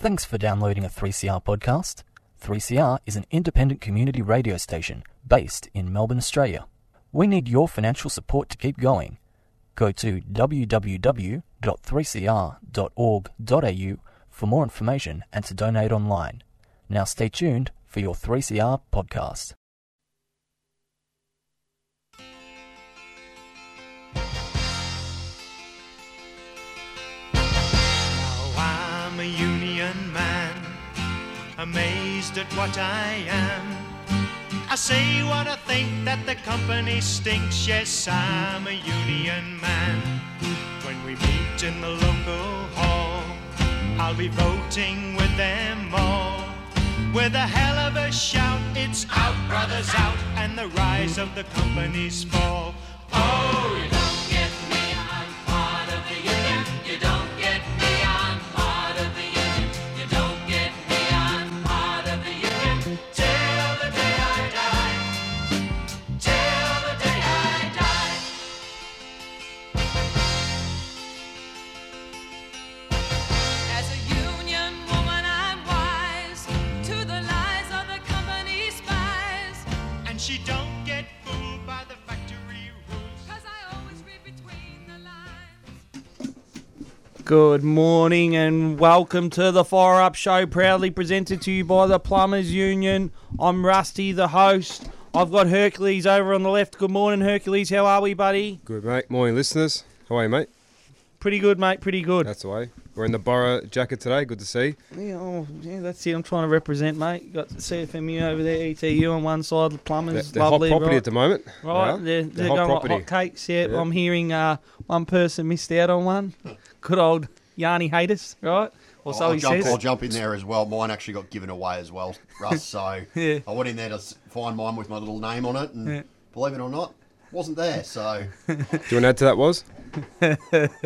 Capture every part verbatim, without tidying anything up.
Thanks for downloading a three C R podcast. three C R is an independent community radio station based in Melbourne, Australia. We need your financial support to keep going. Go to w w w dot three c r dot org dot a u for more information and to donate online. Now stay tuned for your three C R podcast. I'm a union man, amazed at what I am. I say what I think, that the company stinks. Yes, I'm a union man. When we meet in the local hall, I'll be voting with them all. With a hell of a shout, it's out, brothers, out, and the rise of the company's fall. Oh, you don't get me, I'm part of the union. You don't get me, I'm part of the union. You don't get me, I'm part of the union. Till the day I die. Till the day I die. As a union woman, I'm wise to the lies of the company spies. And she don't get fooled by the factory rules. 'Cause I always read between the lines. Good morning and welcome to the Fire Up Show, proudly presented to you by the Plumbers Union. I'm Rusty, the host. I've got Hercules over on the left. Good morning, Hercules. How are we, buddy? Good, mate. Morning, listeners. How are you, mate? Pretty good, mate. Pretty good. That's the way. We're in the Borough jacket today. Good to see. Yeah, oh, yeah, that's it. I'm trying to represent, mate. Got the C F M U over there, E T U on one side, the They're, Plumbers. they're hot lovely, property right? at the moment. Right, They they're, are. they're hot going property. like hotcakes. Yeah, Yeah. I'm hearing uh, one person missed out on one. Good old Yarny Haters, right? Or so I'll, he jump, says. I'll jump in there as well. Mine actually got given away as well, Russ. So Yeah. I went in there to s- find mine with my little name on it, and Yeah. believe it or not, wasn't there. So Do you want to add to that, Was? I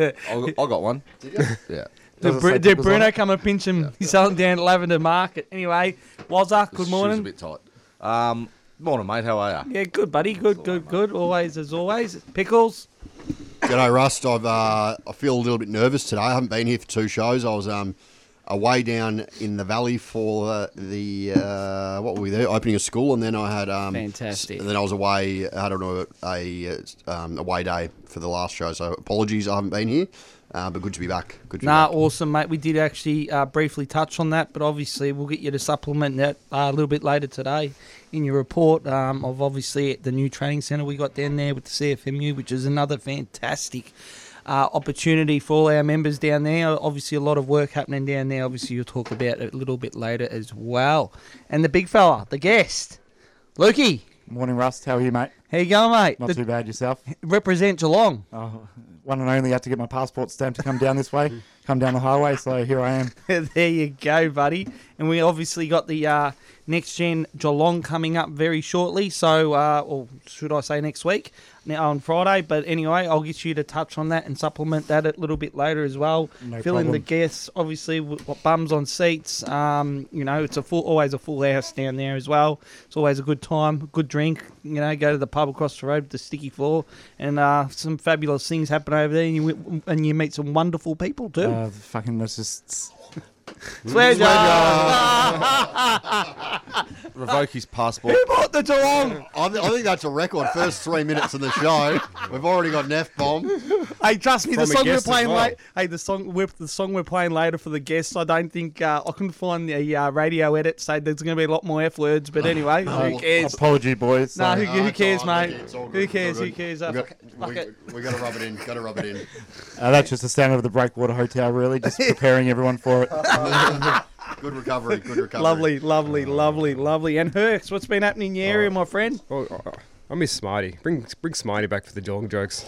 I got one. did you? Yeah. Did, Bru- did Bruno come and pinch him? He's selling down at Lavender Market. Anyway, Wazza, good Shoes morning. a bit tight. Um, morning, mate. How are you? Yeah, good, buddy. Good, good, good. Always as always. Pickles. G'day, Rust. I've uh, I feel a little bit nervous today. I haven't been here for two shows. I was um away down in the valley for uh, the uh, what were we there? Opening a school, and then I had um Fantastic. s- And then I was away. I had a, a um, away day for the last show. So apologies, I haven't been here. Uh, but good to be back. Good to Nah, be back. awesome, mate. We did actually uh, briefly touch on that, but obviously we'll get you to supplement that uh, a little bit later today in your report um, of obviously the new training centre we got down there with the C F M U, which is another fantastic uh, opportunity for all our members down there. Obviously a lot of work happening down there. Obviously you'll talk about it a little bit later as well. And the big fella, the guest, Lukey. Morning, Rust. How are you, mate? How you going, mate? Not The- too bad yourself. represent Geelong. Oh, one and only had to get my passport stamped to come down this way, come down the highway, so here I am. There you go, buddy. And we obviously got the uh, next gen Geelong coming up very shortly. So, uh, or should I say next week? Now on Friday. But anyway, I'll get you to touch on that and supplement that a little bit later as well. No Fill in the problem. guests, obviously, with what bums on seats. Um, you know, it's a full, always a full house down there as well. It's always a good time, good drink. You know, go to the pub across the road with the sticky floor, and uh, some fabulous things happen over there. And you wi- and you meet some wonderful people too. Uh, fucking, it's just... Swear jar. Revoke his passport. Who bought the Geelong? I, th- I think that's a record. First three minutes of the show, we've already got an F bomb. Hey, trust me, the From a song we're guest as playing well. late. Hey, the song we're the song we're playing later for the guests. I don't think uh, I couldn't find the uh, radio edit, so there's going to be a lot more F words. But anyway, who cares? Apology, boys. Nah, So- who, who it's cares, all right, mate? it's all good, Who it's all cares? Who good. cares? We Uh, got, fuck we, it. we got to rub it in. Got to rub it in. Uh, that's just the standard of the Breakwater Hotel, really, just preparing everyone for it. Good recovery. Good recovery. Lovely, lovely, lovely, lovely. And Herx, what's been happening in your area, my friend? Oh, I- I miss Smarty. Bring bring Smarty back for the Geelong jokes.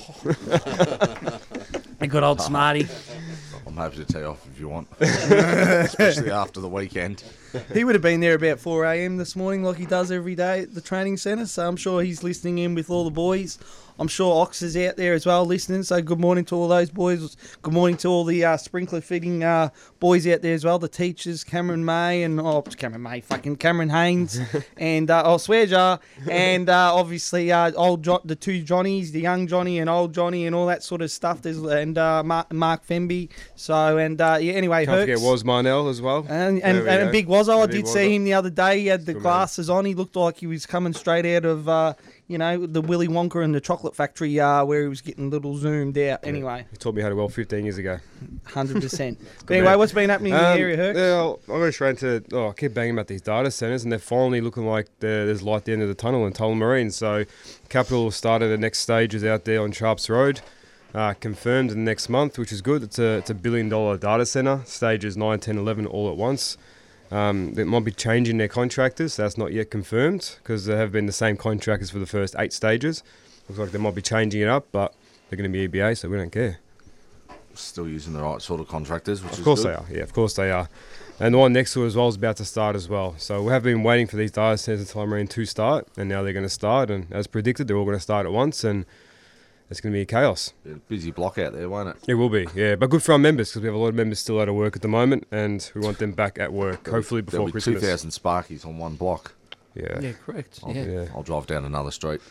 A good old Smarty. I'm happy to tee off if you want, especially after the weekend. He would have been there about four a.m. this morning like he does every day at the training centre, so I'm sure he's listening in with all the boys I'm sure Ox is out there as well listening. So good morning to all those boys. Good morning to all the uh, sprinkler fitting uh, boys out there as well. The teachers, Cameron May and oh Cameron May, fucking Cameron Haynes, and uh, oh Swearjar, and uh, obviously uh, old jo- the two Johnnies, the young Johnny and old Johnny, and all that sort of stuff. There's and uh, Mark, Mark Femby. So and uh, yeah, anyway, Can't Hercs. forget Was Marnell as well. And and, There we and go. Big Wazzo, I Big did Wazzo. see him the other day. He had the Good man. glasses on. He looked like he was coming straight out of, uh, you know, the Willy Wonka and the Chocolate Factory, uh, where he was getting a little zoomed out. Anyway, He taught me how to weld fifteen years ago. one hundred percent. But good anyway, man. what's been happening in Um, the area, Herc? Yeah, I'll, I'll go straight into. Oh, I keep banging about these data centres, and they're finally looking like the, there's light at the end of the tunnel in Tullamarine. So, Capital will start at the next stages out there on Sharps Road, uh, confirmed in the next month, which is good. It's a it's a billion dollar data centre, stages nine, ten, eleven all at once. Um, they might be changing their contractors. So that's not yet confirmed because they have been the same contractors for the first eight stages. Looks like they might be changing it up, but they're going to be E B A, so we don't care. Still using the right sort of contractors, which Of is course good. they are. Yeah, of course they are. And the one next to it as well is about to start as well. So we have been waiting for these data centres in Tullamarine to start, and now they're going to start. And as predicted, they're all going to start at once, and it's going to be chaos. Be a busy block out there, won't it? It will be, yeah. But good for our members because we have a lot of members still out of work at the moment, and we want them back at work, hopefully before There'll be Christmas. two thousand Sparkies on one block. Yeah. Yeah, correct. I'll, Yeah. Yeah. I'll drive down another street.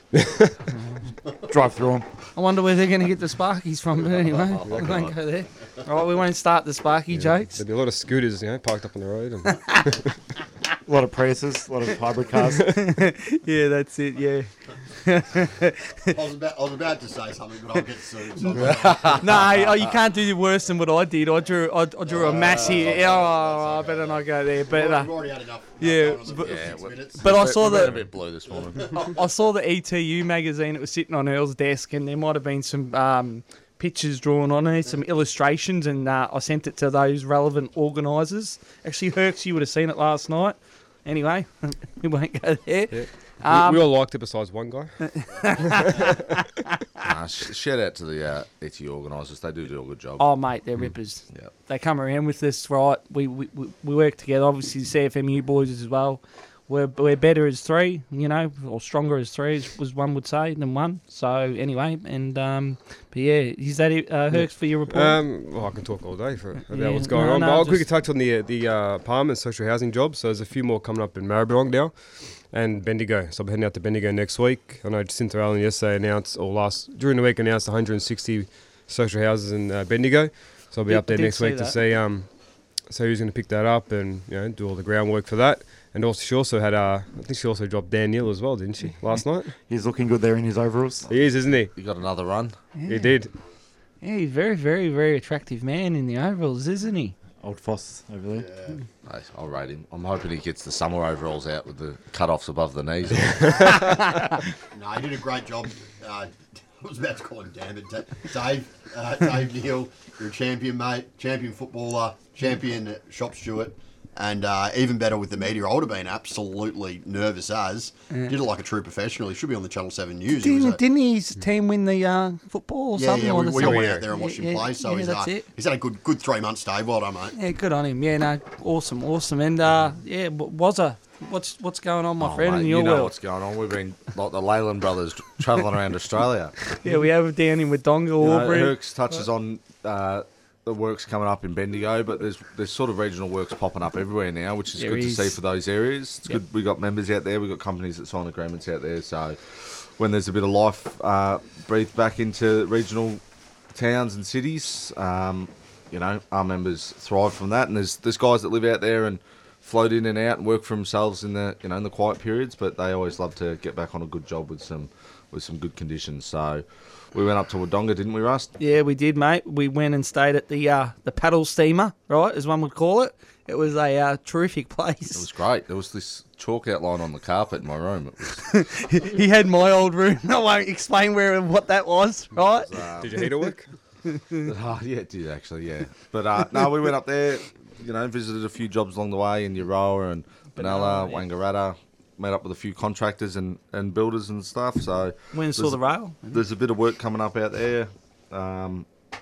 Drive through them. I wonder where they're going to get the Sparkies from. But anyway, we won't go there. All right, we won't start the Sparky jokes. There'll be a lot of scooters, you know, parked up on the road. And A lot of Priuses, a lot of hybrid cars. Yeah, that's it. Yeah. I was about, I was about to say something, but I'll get sued. So I'm No, oh, you can't do worse than what I did. I drew, I, I drew a mass here. Oh, I better not go there. But uh, We've already had enough. Yeah, going on the but- first Yeah, six well- minutes. but I saw We've been the a bit blue this morning. I, I saw the E T U magazine. It was sitting on Earl's desk, and there might have been some um, pictures drawn on it, some illustrations, and uh, I sent it to those relevant organisers. Actually, Hercs, you would have seen it last night. Anyway, we won't go there. Yeah. Um, we, we all liked it besides one guy. Nah, sh- shout out to the uh, E T U organisers. They do do a good job. Oh, mate, they're rippers. Yep. They come around with us, right? We we, we we work together. Obviously, the C F M U boys as well. We're we're better as three, you know, or stronger as three, as was one would say, than one. So anyway, and um, but yeah, is that it, uh, Hercs for your report? Um, well, I can talk all day for, about Yeah, what's going no, on. no, but I'll just- quickly touch on the uh, the uh, apartment social housing jobs. So there's a few more coming up in Maribyrnong now, and Bendigo. So I'll be heading out to Bendigo next week. I know Jacinta Allen yesterday announced, or last during the week announced one hundred sixty social houses in uh, Bendigo. So I'll be Did- up there did next see week to that. see um, so who's going to pick that up and you know do all the groundwork for that. And also she also had uh, I think she also dropped Dan Neal as well, didn't she? Last night. He's looking good there in his overalls. He is, isn't he? You got another run? He did. Yeah, he's a very, very, very attractive man in the overalls, isn't he? Old Foss over there. Hey, I'll rate him. I'm hoping he gets the summer overalls out with the cut-offs above the knees. No, he did a great job. Uh, I was about to call him Dan, but Da- Dave, uh, Dave Neal, you're a champion, mate. Champion footballer, champion shop steward, and uh, even better with the media. I would have been absolutely nervous as. Did it like a true professional. He should be on the Channel seven News. He was Didn't, a- didn't his team win the uh, football or yeah, something? yeah, or we, the we all something? went out there and watched Yeah, him yeah, play. So yeah, he's, that's uh, it. he's had a good good three months, Dave. Well done, mate. Yeah, good on him. Yeah, no, awesome, awesome. And uh, yeah, w- Wazza, what's what's going on, my Oh, friend, mate, in you your know world? what's going on. We've been like the Leyland brothers tr- travelling around Australia. Yeah, we have it down in Wodonga, You know, Aubrey. Hercs touches on uh, the works coming up in Bendigo, but there's there's sort of regional works popping up everywhere now, which is There good to is. see for those areas. It's Yep. good. We got members out there. We got companies that sign agreements out there. So when there's a bit of life uh, breathed back into regional towns and cities, um, you know, our members thrive from that. And there's there's guys that live out there and float in and out and work for themselves in the you know in the quiet periods, but they always love to get back on a good job with some with some good conditions. So we went up to Wodonga, didn't we, Rust? Yeah, we did, mate. We went and stayed at the uh, the paddle steamer, right, as one would call it. It was a uh, terrific place. It was great. There was this chalk outline on the carpet in my room. It was, He had my old room. I won't explain where what that was, right? uh, Did your heater work? oh, yeah, it did actually, yeah. But uh, no, we went up there, you know, visited a few jobs along the way in Euroa and Benalla, Benalla, yeah. Wangaratta, met up with a few contractors and, and builders and stuff. So Went and saw there's- the rail. there's a bit of work coming up out there. Um,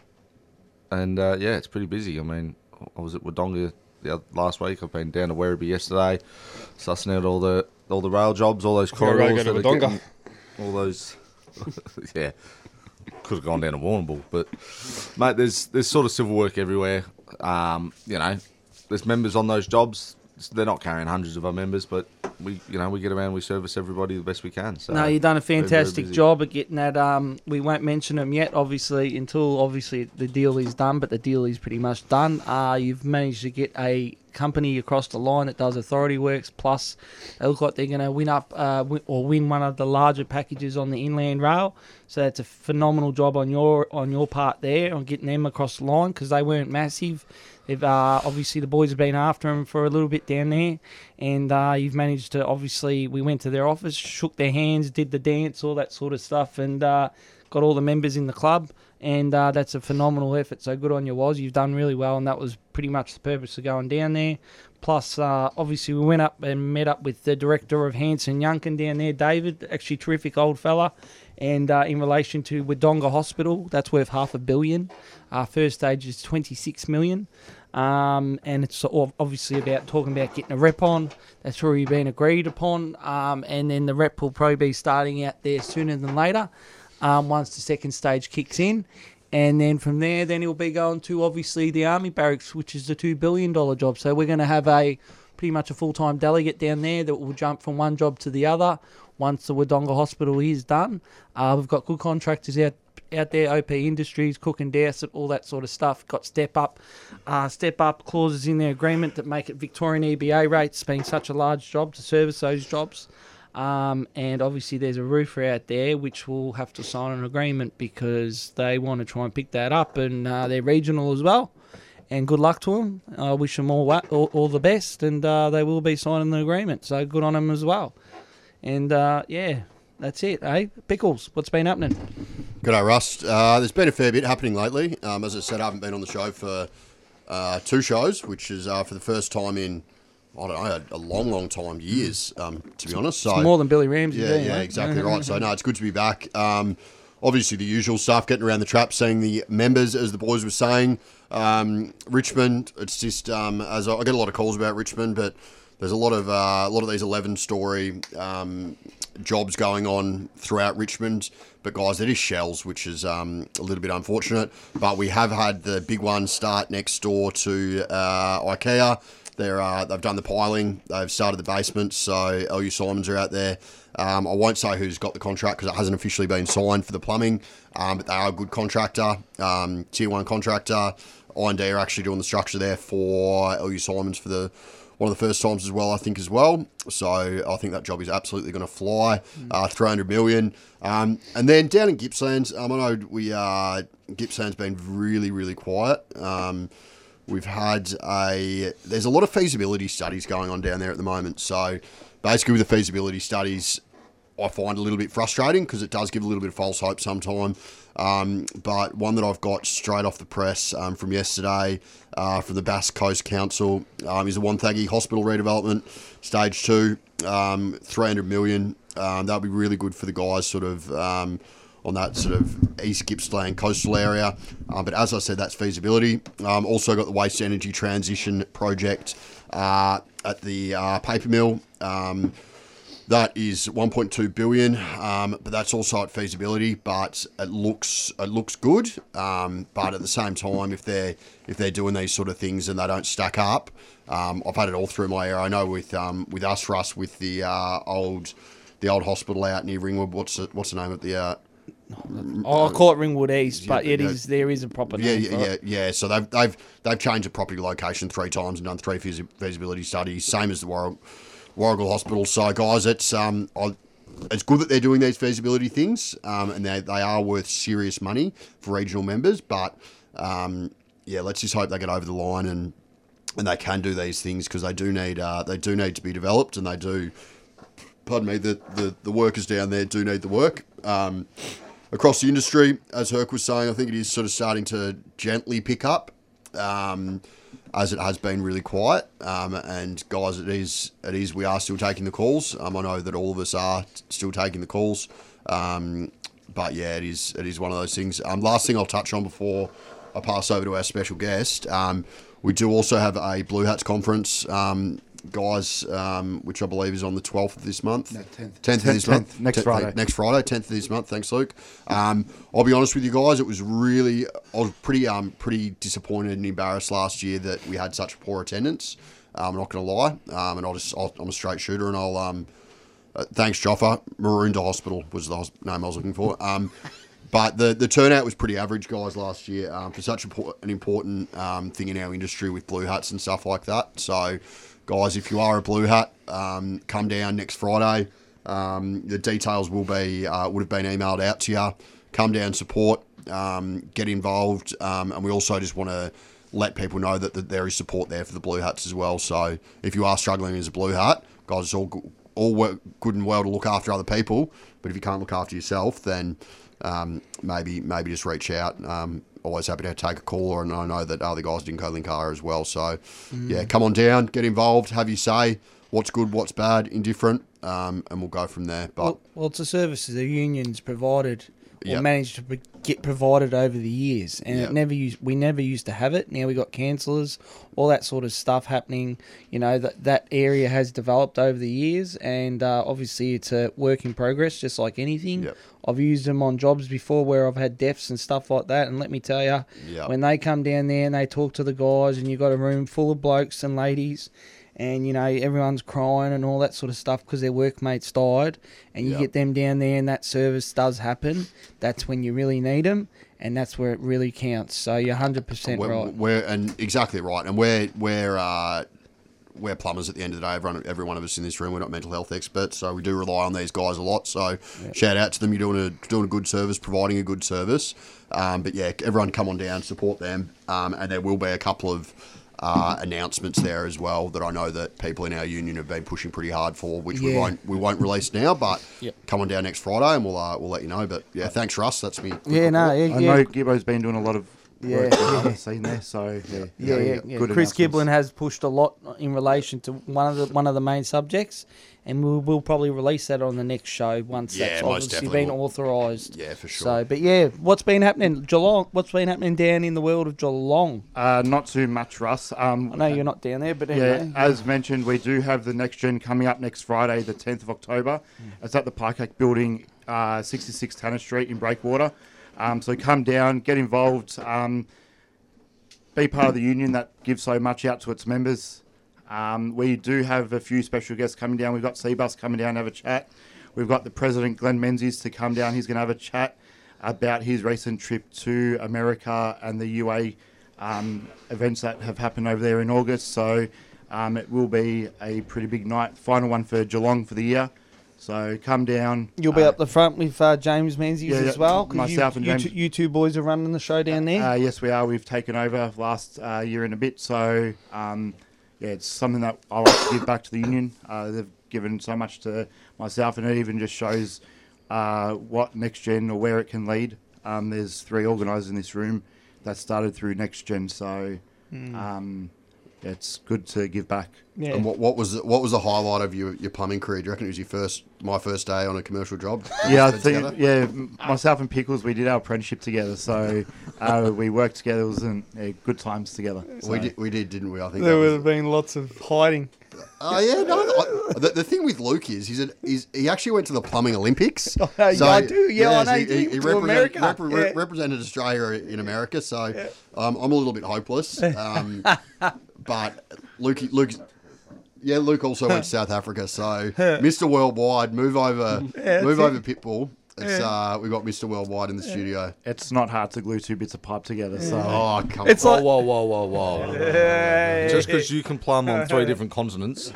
and uh, yeah, it's pretty busy. I mean, I was at Wodonga the other, last week. I've been down to Werribee yesterday, sussing out all the all the rail jobs, all those I'd rather corridors, go to that are Wodonga. getting- all those yeah, could have gone down to Warrnambool. But, mate, there's there's sort of civil work everywhere. Um, you know, there's members on those jobs. They're not carrying hundreds of our members, but we, you know, we get around, we service everybody the best we can. So no, you've done a very, very fantastic busy. job at getting that. Um, we won't mention them yet, obviously, until obviously the deal is done. But the deal is pretty much done. Uh, you've managed to get a company across the line that does authority works. Plus, they look like they're going to win up uh, win, or win one of the larger packages on the Inland Rail. So that's a phenomenal job on your on your part there on getting them across the line because they weren't massive. They've, uh, obviously, the boys have been after him for a little bit down there, and uh, you've managed to, obviously, we went to their office, shook their hands, did the dance, all that sort of stuff, and uh, got all the members in the club, and uh, that's a phenomenal effort, so good on you, Woz. You've done really well, and that was pretty much the purpose of going down there. Plus, uh, obviously, we went up and met up with the director of Hanson Yunkin down there, David, actually terrific old fella. And uh, in relation to Wodonga Hospital, that's worth half a billion. Our first stage is twenty-six million. Um, and it's sort of obviously about talking about getting a rep on. That's already been agreed upon. Um, and then the rep will probably be starting out there sooner than later um, once the second stage kicks in. And then from there, then he'll be going to obviously the Army Barracks, which is the two billion dollars job. So we're going to have a pretty much a full-time delegate down there that will jump from one job to the other once the Wodonga Hospital is done. Uh, we've got good contractors out out there, O P Industries, Cook and Dowsett, all that sort of stuff. Got step up, uh, step up clauses in their agreement that make it Victorian E B A rates, being such a large job to service those jobs. Um, and obviously there's a roofer out there which will have to sign an agreement because they want to try and pick that up, and uh, they're regional as well. And good luck to them. I wish them all, all, all the best, and uh, they will be signing the agreement. So good on them as well. And uh, yeah, that's it, eh? Pickles, what's been happening? G'day, Rust. Uh, there's been a fair bit happening lately. Um, as I said, I haven't been on the show for uh, two shows, which is uh, for the first time in, I don't know, a, a long, long time, years, um, to be honest. So It's more than Billy Ramsey. Yeah, doing, yeah, mate. exactly right. So, no, it's good to be back. Um, obviously, the usual stuff, getting around the trap, seeing the members, as the boys were saying. Um, Richmond, it's just, um, as I, I get a lot of calls about Richmond, but there's a lot of uh, a lot of these eleven-story um, jobs going on throughout Richmond. But guys, it is shells, which is um, a little bit unfortunate. But we have had the big one start next door to uh, IKEA. They're uh, they've done the piling. They've started the basement. So L U Simons are out there. Um, I won't say who's got the contract because it hasn't officially been signed for the plumbing. Um, but they are a good contractor, um, tier one contractor. I and D are actually doing the structure there for L U Simons for the one of the first times as well, I think, as well. So I think that job is absolutely going to fly. Uh, three hundred million. Um, and then down in Gippsland, um, I know we uh, Gippsland's been really, really quiet. Um, we've had a... There's a lot of feasibility studies going on down there at the moment. So basically with the feasibility studies, I find a little bit frustrating because it does give a little bit of false hope sometimes. Um, but one that I've got straight off the press um, from yesterday uh, from the Bass Coast Council um, is the Wonthaggi Hospital redevelopment, stage two, um, three hundred million. Um, that'll be really good for the guys sort of um, on that sort of East Gippsland coastal area. Um, but as I said, that's feasibility. Um, also got the waste energy transition project uh, at the uh, paper mill. Um, That is one point two billion dollars, um, but that's also at feasibility. But it looks it looks good. Um, but at the same time, if they're if they're doing these sort of things and they don't stack up, um, I've had it all through my area. I know with um, with us, Russ, with the uh, old the old hospital out near Ringwood. What's the, what's the name of the? Uh, Oh, I call it Ringwood East, but yeah, it yeah. is there is a proper Yeah, name yeah, for yeah, it. yeah. So they've they've they've changed the property location three times and done three feasi- feasibility studies, same as the Warrigal, Warrigal Hospital. So guys, it's um, I, it's good that they're doing these feasibility things, um, and they they are worth serious money for regional members. But um, yeah, let's just hope they get over the line and and they can do these things because they do need uh, they do need to be developed, and they do. Pardon me, the, the, the workers down there do need the work. Um, across the industry, as Herc was saying, I think it is sort of starting to gently pick up, um, as it has been really quiet. Um, and guys, it is it is we are still taking the calls. Um, I know that all of us are t- still taking the calls. Um, but yeah, it is it is one of those things. Um, last thing I'll touch on before I pass over to our special guest. Um, we do also have a Blue Hats conference. Um, guys, um, which I believe is on the twelfth of this month. No, tenth. tenth of this tenth, month. next Tenth- Friday. Next Friday, tenth of this month. Thanks, Luke. Um, I'll be honest with you guys, it was really, I was pretty um, pretty disappointed and embarrassed last year that we had such poor attendance. Um, I'm not going to lie. Um, and I'll just, I'll, I'm a straight shooter and I'll, um, uh, thanks, Joffa. Maroondah Hospital was the hos- name I was looking for. Um, But the, the turnout was pretty average, guys, last year um, for such a, an important um, thing in our industry with blue hats and stuff like that. So, guys, if you are a blue hat, um, come down next Friday. Um, the details will be uh, would have been emailed out to you. Come down, support, um, get involved, um, and we also just want to let people know that, that there is support there for the blue hats as well. So, if you are struggling as a blue hat, guys, it's all good, all work good and well to look after other people. But if you can't look after yourself, then Um, maybe maybe just reach out. Um, always happy to take a call, and I know that other guys at Dinko Link are as well. So, mm. yeah, come on down, get involved, have your say. What's good, what's bad, indifferent, um, and we'll go from there. But Well, well, it's a service the unions provided or Yep. managed to pro- get provided over the years, and Yep. it never used. We never used to have it. Now we got counsellors, all that sort of stuff happening. You know that that area has developed over the years, and uh, obviously it's a work in progress, just like anything. Yep. I've used them on jobs before where I've had deaths and stuff like that, and let me tell you, Yep. when they come down there and they talk to the guys, and you've got a room full of blokes and ladies, and you know everyone's crying and all that sort of stuff because their workmates died, and you Yep. get them down there and that service does happen, that's when you really need them, and that's where it really counts. So you're one hundred percent we're, right. we're and exactly right, and we're we're uh, we're plumbers at the end of the day. Everyone, every one of us in this room, we're not mental health experts, so we do rely on these guys a lot. So shout out to them. You're doing a doing a good service, providing a good service. Um, but yeah, everyone come on down, support them, um, and there will be a couple of uh, announcements there as well that I know that people in our union have been pushing pretty hard for, which we Yeah. won't we won't release now. But Yep. come on down next Friday, and we'll uh, we'll let you know. But yeah, thanks, Russ. That's me. Yeah, no, yeah, I yeah. know Gibbo's been doing a lot of Yeah, work yeah. behind the scene there, so yeah, Yeah, yeah, yeah. good Chris announcements. Giblin has pushed a lot in relation to one of the one of the main subjects, and we'll, we'll probably release that on the next show once Yeah, that's most obviously definitely been will. authorised. Yeah, for sure. So, but yeah, what's been happening Geelong? What's been happening down in the world of Geelong? Uh, not too much, Russ. Um, I know you're not down there, but Yeah, anyway. as mentioned, we do have the next gen coming up next Friday, the tenth of October. It's at the Parkak Building, uh, sixty-six Tanner Street in Breakwater. Um, so come down, get involved, um, be part of the union that gives so much out to its members. Um, we do have a few special guests coming down. We've got Seabus coming down to have a chat. We've got the President, Glenn Menzies, to come down. He's going to have a chat about his recent trip to America and the U A um, events that have happened over there in August. So um, it will be a pretty big night. Final one for Geelong for the year. So come down. You'll be uh, up the front with uh, James Menzies yeah, as yeah, well. 'cause myself you, and you, James. two, you two boys are running the show down there. Uh, yes, we are. We've taken over last uh, year and a bit. So, um, yeah, it's something that I like to give back to the union. Uh, they've given so much to myself, and it even just shows uh, what Next Gen or where it can lead. Um, there's three organisers in this room that started through Next Gen. So, um, yeah, it's good to give back. yeah. And what, what was the, what was the highlight of your, your plumbing career? Do you reckon it was your first my first day on a commercial job? Yeah, I Spent think together? yeah. m- Myself and Pickles, we did our apprenticeship together, so uh, we worked together. It was an, yeah, good times together. we So- did we did didn't we? I think There that would was have been lots of hiding. Oh yeah, no. I, the, the thing with Luke is, he's, a, he's he actually went to the plumbing Olympics. Oh, yeah, I do. Yeah, I know he, you do. he, he To represent- America. repre- Yeah. represented Australia in America. So um, I'm a little bit hopeless. Um, but Luke, Luke, yeah, Luke also went to South Africa. So Mister Worldwide, move over, Yeah, move that's over Pitbull. It's uh, we got Mister Worldwide in the studio. It's not hard to glue two bits of pipe together. So Oh come It's on! Whoa, like whoa, whoa, whoa, whoa. Just because you can plumb on three different continents,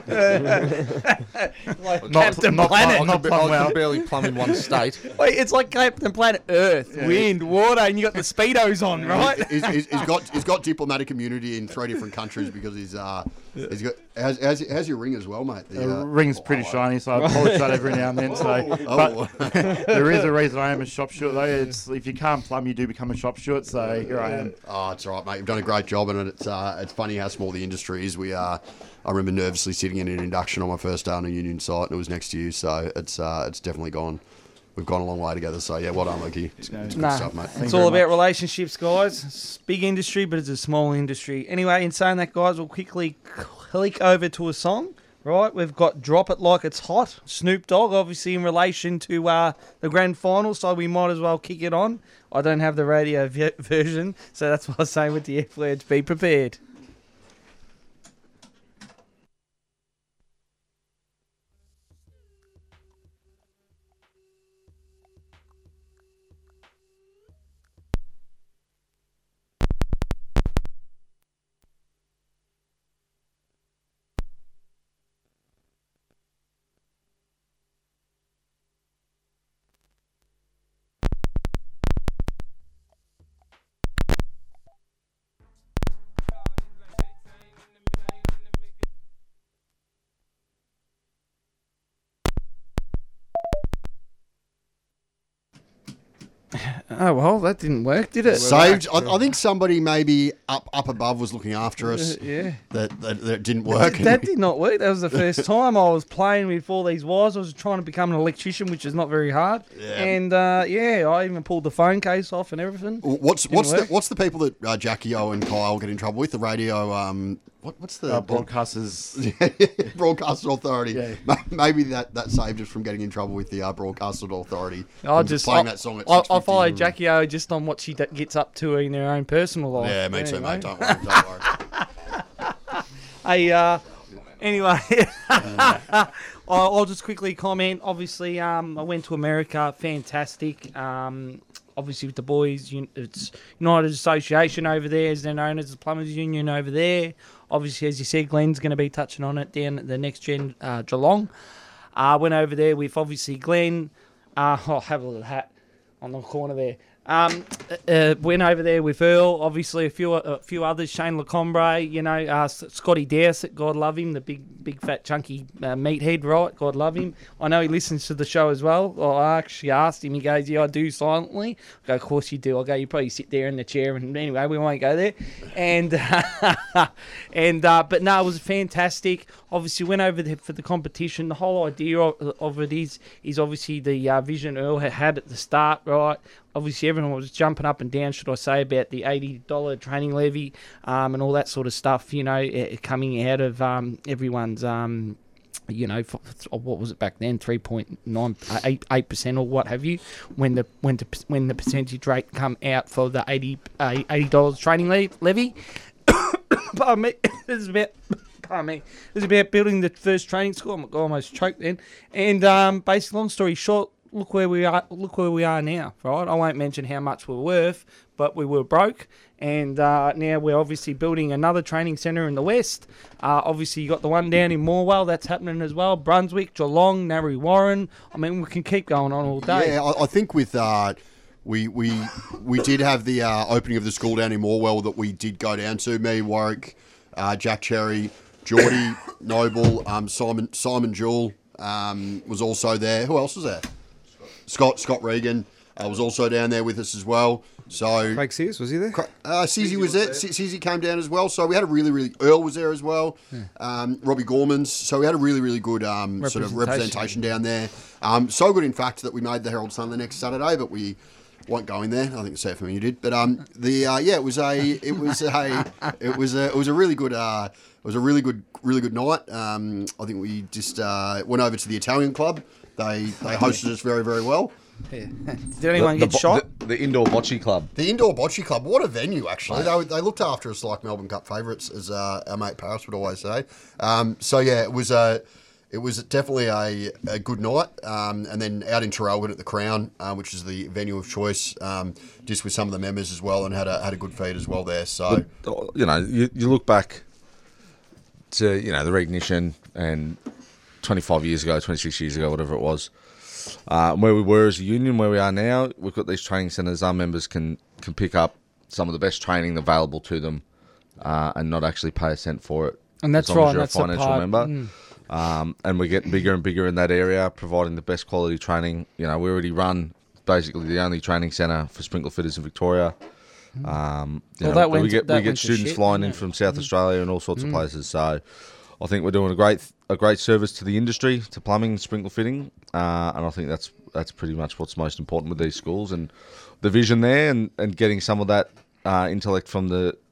like not, Captain not, Planet. I, can, ba- I can barely plumb in one state. Wait, it's like Captain Planet Earth, wind, water, and you got the speedos on, right? He's, he's, he's got he's got diplomatic immunity in three different countries because he's uh he's got how's, how's, how's your ring as well, mate? The, the uh, ring's pretty shiny, so I polish that every now and then. So, Oh. but there is a reason I am a shop steward though. It's if you can't plumb, you do become a shop steward. So here I am. Oh, it's all right, mate. You've done a great job, and it's uh, it's funny how small the industry is. We uh, I remember nervously sitting in an induction on my first day on a union site, and it was next to you. So it's uh, it's definitely gone. We've gone a long way together. So yeah, well done, Lucky. It's, it's good Nah, stuff, mate. it's you all very about relationships, guys. It's a big industry, but it's a small industry. Anyway, in saying that, guys, we'll quickly click over to a song. Right, we've got Drop It Like It's Hot, Snoop Dogg, obviously in relation to uh, the grand final, so we might as well kick it on. I don't have the radio v- version, so that's why I was saying with the F words, be prepared. Oh, well, that didn't work, did it? Saved. I, I think somebody maybe up up above was looking after us. Uh, yeah. That, that that didn't work. That, that did not work. That was the first time I was playing with all these wires. I was trying to become an electrician, which is not very hard. Yeah. And, uh, yeah, I even pulled the phone case off and everything. What's Didn't what's the, work. what's the people that uh, Jackie O and Kyle get in trouble with? The radio. Um, what what's the Uh, broadcasters. Broadcasting Authority. Yeah. Ma- Maybe that, that saved us from getting in trouble with the uh, Broadcasting Authority. I from just playing I, that song at I, I six fifty. follow Jackie O just on what she d- gets up to in her own personal life. Yeah, me too, Anyway. mate. Don't worry. Don't worry. Hey, uh, anyway, I'll, I'll just quickly comment. Obviously, um, I went to America. Fantastic. Um, obviously, with the boys, un- it's United Association over there, as they're known as the Plumbers Union over there. Obviously, as you said, Glenn's going to be touching on it down at the Next Gen uh, Geelong. I uh, went over there with obviously Glenn. Uh, I'll have a little hat on the corner there. Um, uh, went over there with Earl, obviously a few a few others, Shane Lacombre, you know, uh, Scotty Dowsett, God love him, the big big fat chunky uh, meathead, right? God love him. I know he listens to the show as well. well. I actually asked him, he goes, yeah, I do silently. I go, of course you do. I go, you probably sit there in the chair, and anyway, we won't go there. And uh, and uh, but no, it was fantastic. Obviously went over there for the competition. The whole idea of, of it is is obviously the uh, vision Earl had, had at the start, right? Obviously, everyone was jumping up and down, should I say, about the eighty dollars training levy um, and all that sort of stuff, you know, uh, coming out of um, everyone's, um, you know, f- f- what was it back then, three point nine, eight percent or what have you, when the when the, when the percentage rate come out for the eighty dollars training le- levy. Pardon me, this is about... Pardon me. It was about building the first training school. I almost choked then. And um, basically, long story short, look where we are. Look where we are now, right? I won't mention how much we're worth, but we were broke, and uh, now we're obviously building another training centre in the west. Uh, obviously, you got the one down in Morwell that's happening as well. Brunswick, Geelong, Narre Warren. I mean, we can keep going on all day. Yeah, I, I think with uh, we we we did have the uh, opening of the school down in Morwell that we did go down to. Me, Warwick, uh, Jack Cherry, Geordie Noble, um, Simon Simon Jewell um, was also there. Who else was there? Scott Scott Regan uh, was also down there with us as well. So Craig Sears, was he there? uh, Sizzy was there. Sizzy came down as well. So we had a really, really... Earl was there as well. Yeah. Um, Robbie Gormans. So we had a really, really good um, sort of representation down there. Um, so good, in fact, that we made the Herald Sun the next Saturday, but we won't go in there. I think C F M U did. But um, the uh, yeah, it was a it was a it was a it was a really good uh, it was a really good really good night. Um, I think we just uh, went over to the Italian club. They they hosted us very, very well. Yeah. Did anyone the, get the, shot? The, the indoor bocce club. The Indoor Bocce Club, what a venue, actually. They, they looked after us like Melbourne Cup favourites, as uh, our mate Paris would always say. Um, so, yeah, it was a, it was definitely a, a good night. Um, and then out in Traralgon at the Crown, uh, which is the venue of choice, um, just with some of the members as well, and had a, had a good feed as well there. So, But, you know, you, you look back to, you know, the recognition and twenty-five years ago, twenty-six years ago, whatever it was, Uh, where we were as a union, where we are now, we've got these training centres. Our members can, can pick up some of the best training available to them uh, and not actually pay a cent for it. And that's as long right. as you're That's a the financial part. member. Mm. Um, and we're getting bigger and bigger in that area, providing the best quality training. You know, we already run basically the only training centre for sprinkler fitters in Victoria. Um, you Well, know, that went we to- get that we get went to students shit, flying in didn't it? from South Mm. Australia and all sorts Mm. of places. So I think we're doing a great a great service to the industry, to plumbing, sprinkler fitting, uh, and I think that's that's pretty much what's most important with these schools, and the vision there, and, and getting some of that uh, intellect from the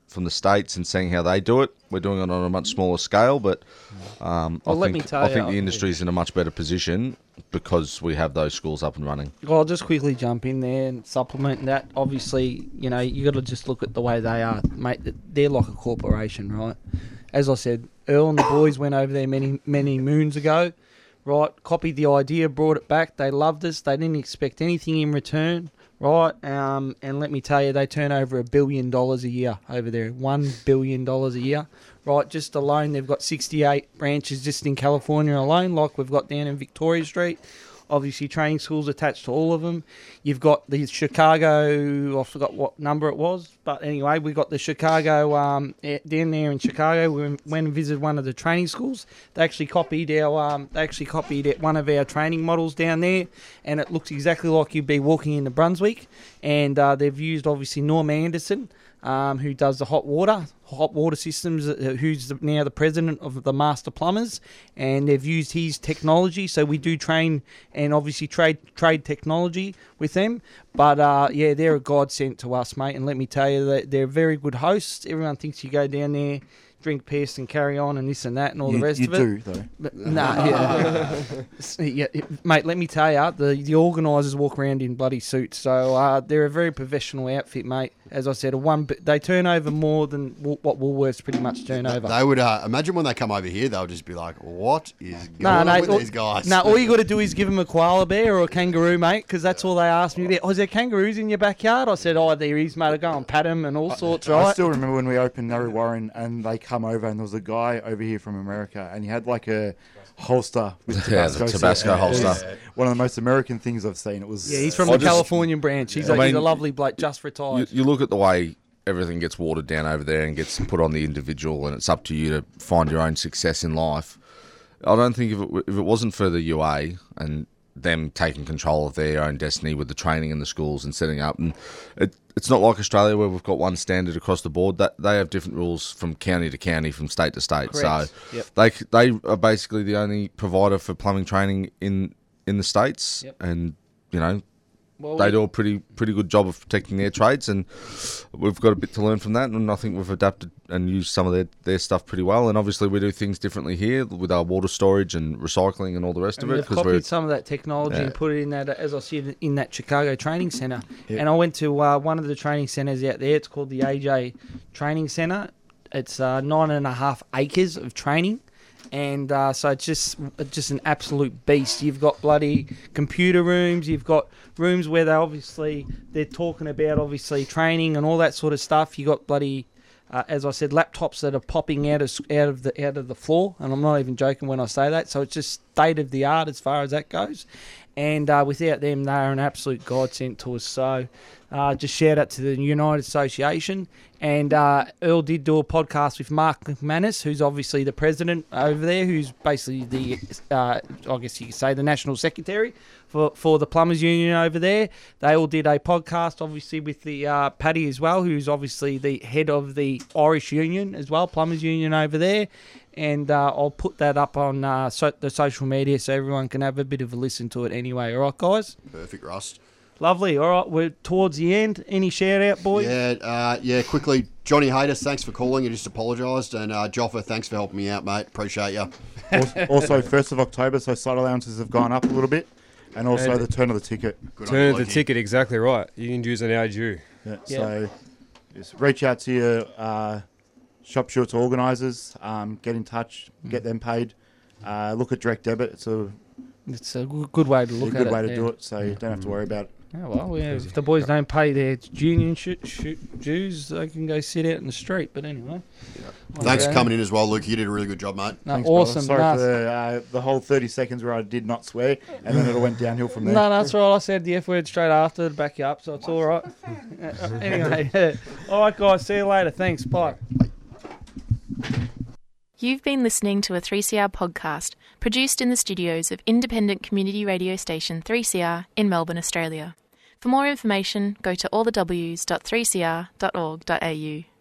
from the States and seeing how they do it. We're doing it on a much smaller scale, but um, Well, I let think me tell I you, think the industry's in a much better position because we have those schools up and running. Well, I'll just quickly jump in there and supplement that. Obviously, you know, you got to just look at the way they are, mate. They're like a corporation, right? As I said, Earl and the boys went over there many, many moons ago, right? Copied the idea, brought it back. They loved us. They didn't expect anything in return, right? Um, and let me tell you, they turn over a billion dollars a year over there. One billion dollars a year, right? Just alone, they've got sixty-eight branches just in California alone, like we've got down in Victoria Street. Obviously, training schools attached to all of them. You've got the Chicago, I forgot what number it was, but anyway, we got the Chicago, um, eh, down there in Chicago. We went and visited one of the training schools. They actually copied our, um, they actually copied it- one of our training models down there, and it looks exactly like you'd be walking into Brunswick. And uh, they've used, obviously, Norm Anderson, um, who does the hot water, hot water systems, uh, who's the, now the president of the Master Plumbers, and they've used his technology. So we do train and obviously trade trade technology with them. But uh, yeah, they're a godsend to us, mate. And let me tell you, that they're very good hosts. Everyone thinks you go down there, drink piss and carry on and this and that and all You- the rest you of it. do, though. But, nah, yeah. yeah, it- mate, let me tell you, the, the organisers walk around in bloody suits. So uh, they're a very professional outfit, mate. As I said, a one bi- they turn over more than w- what Woolworths pretty much turn over. They would uh, imagine when they come over here, they'll just be like, "What is going No, on no, with all, these guys?" no, all you got to do is give them a koala bear or a kangaroo, mate, because that's all they asked me about. Oh, is there kangaroos in your backyard? I said, oh, there is, mate. I go and pat them and all sorts, I right? still remember when we opened Narry Warren and they come over and there was a guy over here from America and he had like a holster with Yeah, Tabasco. the Tabasco and it was holster. One of the most American things I've seen. It was Yeah, he's from I the just- Californian branch. He's, I a, he's a mean, lovely bloke, just retired. You, you look at the way everything gets watered down over there and gets put on the individual, and it's up to you to find your own success in life. I don't think if it, w- if it wasn't for the U A and them taking control of their own destiny with the training in the schools and setting up, and it, it's not like Australia where we've got one standard across the board. That they have different rules from county to county, from state to state. Correct. So Yep. they c- they are basically the only provider for plumbing training in in the states, Yep. and you know. Well, They we- do a pretty pretty good job of protecting their trades, and we've got a bit to learn from that. And I think we've adapted and used some of their, their stuff pretty well. And obviously, we do things differently here with our water storage and recycling and all the rest And of it. they've Because we're copied some of that technology Yeah. and put it in that, as I said, in that Chicago training centre. And I went to uh, one of the training centres out there. It's called the A J Training Centre. It's uh, nine and a half acres of training. And uh, so it's just it's just an absolute beast. You've got bloody computer rooms. You've got rooms where they obviously they're talking about obviously training and all that sort of stuff. You got bloody, uh, as I said, laptops that are popping out of s- out of the out of the floor. And I'm not even joking when I say that. So it's just state of the art as far as that goes. And uh, without them, they're an absolute godsend to us. So uh, just shout out to the United Association. And uh, Earl did do a podcast with Mark McManus, who's obviously the president over there, who's basically the, uh, I guess you could say, the national secretary for, for the Plumbers Union over there. They all did a podcast, obviously, with the uh, Paddy as well, who's obviously the head of the Irish Union as well, Plumbers Union over there. And uh, I'll put that up on uh, so, the social media so everyone can have a bit of a listen to it anyway. All right, guys? Perfect, Rust. Lovely. All right, we're towards the end. Any shout out, boys? Yeah, uh, yeah. Quickly, Johnny Haytis, thanks for calling. You just apologised, and uh, Joffa, thanks for helping me out, mate. Appreciate you. also, also first of October, so site allowances have gone up a little bit. And also And- the turn of the ticket. Good on Turn you, of the Lukey. ticket, exactly right. You can use an A due. Yeah, Yeah. So just reach out to your uh, shop shorts organisers, um, get in touch, get them paid. Uh, look at direct debit. It's a, It's a good good way to a look good at way it. to yeah. do it, so you don't have to worry about it. Yeah, well, yeah, if the boys don't pay their union sh- sh- dues, they can go sit out in the street. But anyway. Thanks for Okay. coming in as well, Luke. You did a really good job, mate. No, Thanks, brother. awesome. Sorry no, for the, uh, the whole thirty seconds where I did not swear, and then it all went downhill from there. no, no, that's all right. I said the F word straight after to back you up, so it's all right. Uh, anyway, yeah. All right, guys. See you later. Thanks. Bye. You've been listening to a three C R podcast produced in the studios of independent community radio station three C R in Melbourne, Australia. For more information, go to all the w s dot three c r dot org dot a u.